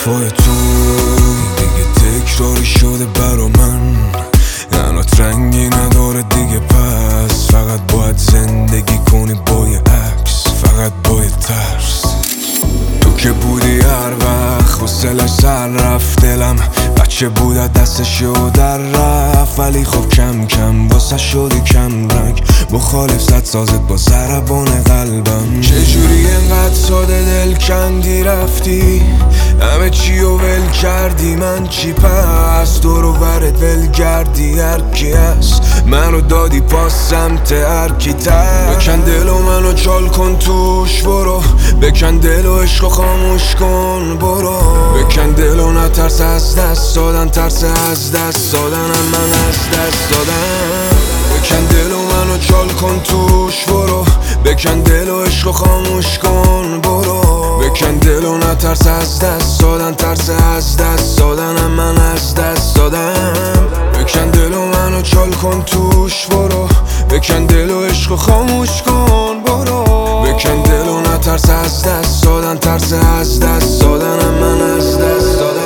حرفای تو دیگه تکراری شده برا من، انات رنگی نداره دیگه، پس فقط باید زندگی کنی با یه عکس، فقط با یه ترس. تو که بودی هر وقت حوصله‌اش سر رفت، دلم بچه بود از دستش و در رفت، ولی خب کم کم واسه شدی کم رنگ، مخالف زد سازت با ضربان قلبم. چجوری انقدر ساده دل کندی رفتی، همه چی رو ول کردی، من چی پس دور و برت ول گردی، هر کی هست منو دادی پاس سمت هر کی تر. بکن دل و منو چال کن توش برو، بکن دل و عشق خاموش کن برو، بکن دل و نترس از دست دادن، ترس از دست دادن من از دست دادن. بکن دل و منو چال کن توش برو، بکن دل و عشق خاموش کن برو، بکن دل و نترس از دست دادن، ترس از دست دادن من از دست دادم. بکن دل و منو چال کن توش برو، بکن دل و عشق خاموش کن برو، بکن دل و نترس از دست دادن، ترس از دست دادن من از دست دادم.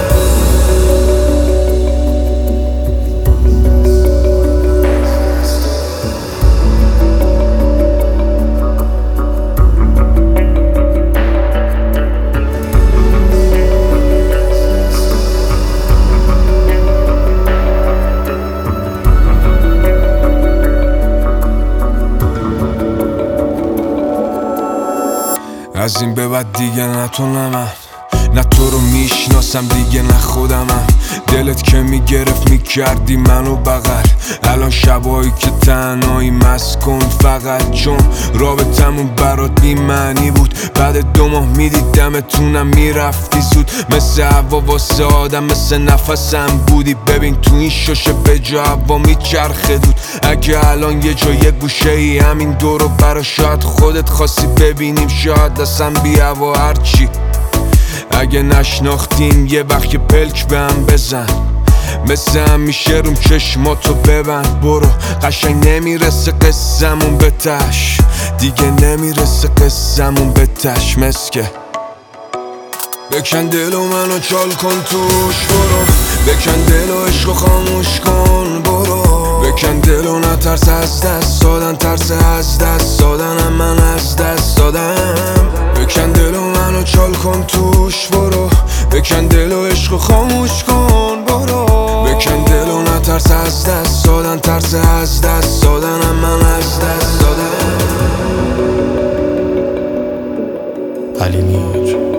از این به بعد دیگه نه تو نه من، نه تو رو میشناسم دیگه نه خودمم. دلت که میگرفت میکردی منو بغل، الان شبایی که تنهایی مست کن فقط، چون رابطمون برات بی معنی بود. بعد 2 ماه میدیدمتونم میرفتی زود، مثل هوا واسه آدم مثل نفسم بودی. ببین تو این شوشه به جا هوا میچرخه دود، اگه الان یه جا یه گوشه ای همین دورو برا، شاید خودت خواستی ببینیم، شاید دستم بی هوا هرچی. اگه نشناختیم یه وقت یه پلک به هم بزن، مثل همیشه روم چشماتو ببند برو. قشنگ نمیرسه قصه‌مون به تش، دیگه نمیرسه قصه‌مون به تش مسکه. بکن دل و منو چال کن توش برو، بکن دل و عشق خاموش کن برو، بکن دل و نترس از دست دادن، ترس از دست دادن من از دست دادم. بکن دل و منو چال کن توش برو، بکن دل و عشق خاموش کن برو، بکن دل و نترس از دست دادن، ترس از دست دادن من از دست دادم. علی میر